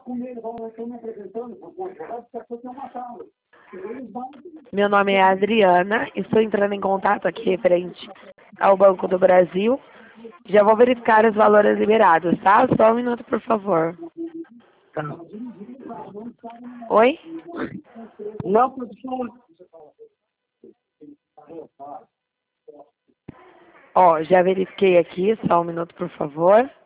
Meu nome é Adriana, estou entrando em contato aqui referente ao Banco do Brasil. Já vou verificar os valores liberados, tá? Só um minuto, por favor. Tá. Oi? Não, professor. Ó, já verifiquei aqui, só um minuto, por favor.